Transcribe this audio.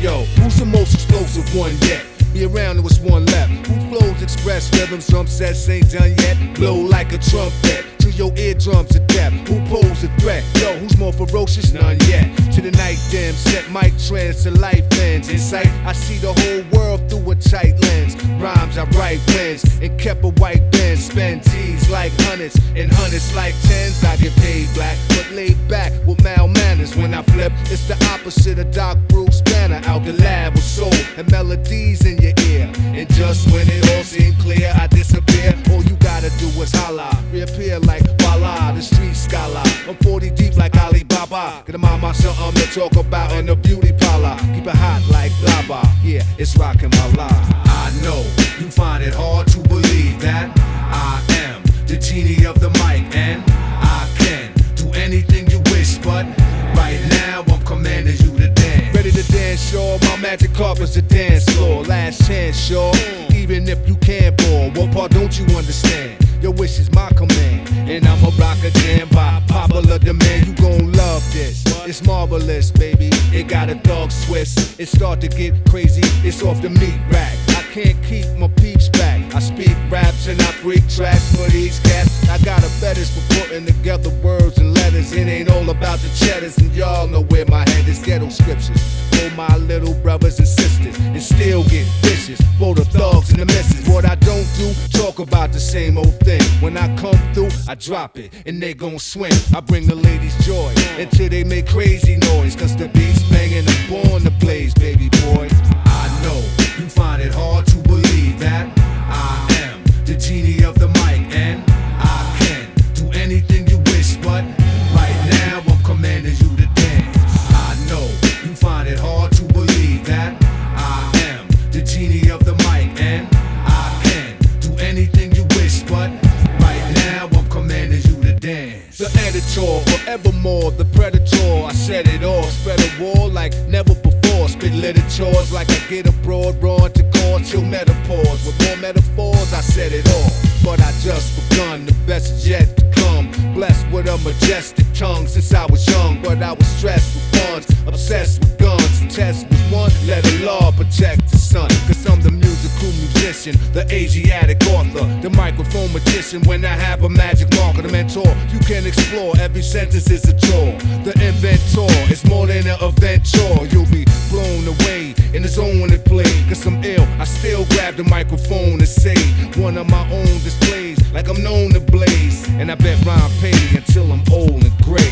Yo, who's the most explosive one yet? Be around, there was one left. Who flows, express rhythms, drum sets ain't done yet. Blow like a trumpet to your eardrums to death. Who pose a threat? Yo, who's more ferocious? None yet. To the night dim, set mic trends to life ends. In sight, I see the whole world through a tight lens. Rhymes I write wins and kept a white Benz. Spend G's like hundreds and hundreds like tens. I get paid black, but laid back with mal manners. When I flip, it's the opposite of Doc Bruce Banner. Out the lab with soul and melodies in your ear. And just when it all seemed clear, I disappear. All you gotta do is holla, reappear like voila, the street scholar. I'm 40 deep like Alibaba. Gonna mind myself, I'm to talk about in the beauty parlor. Keep it hot like lava. Yeah, it's rocking my life. I know you find it hard to believe that I am the genie of the mic, and I can do anything you wish, but right now I'm commanding you to dance. Ready to dance, sure. My magic carpet's a dance floor. Last chance, sure. Even if you can't bore, what part don't you understand? Your wish is my command, and I'ma rock a jam by popular demand. You gon' love this. It's marvelous, baby. It got a dog twist. It start to get crazy. It's off the meat rack. I can't keep my peeps back. I speak raps and I freak tracks for these cats. I got a fetish for putting together words and letters. It ain't all about the cheddars, and y'all know where my head is. Ghetto scriptures for my little brothers and sisters, and still get vicious for the thugs and the misses. What I don't do, talk about the same old thing. When I come through, I drop it, and they gon' swing. I bring the ladies joy until they make crazy noise. Cause the beat's banging, I'm born to blaze, baby boy. I know you find it hard to believe that I am the genie of the mic, and I can do anything you wish, but right now I'm commanding you to dance. I know you find it hard to believe that I am the genie of the mic, and I can do anything you wish, but right now I'm commanding you to dance. The editor, forevermore, the predator. I said it all, spread a war like never before. Spit literatures like I get abroad, raw to core, chill metaphors. With more metaphors, I said it all. But I just begun, the best is yet to come. Blessed with a majestic tongue since I was young. But I was stressed with funds, obsessed with guns. The test was one, let the law protect the sun. Cause I'm the musical musician, the Asiatic author, the microphone magician. When I have a magic marker, the mentor, you can explore, every sentence is a chore. The inventor, it's more than an event chore. You'll be blown away in the zone when it plays. Cause I'm ill, I still grab the microphone and say one of my own displays, like I'm known to blaze. And I bet rhyme pay until I'm old and gray.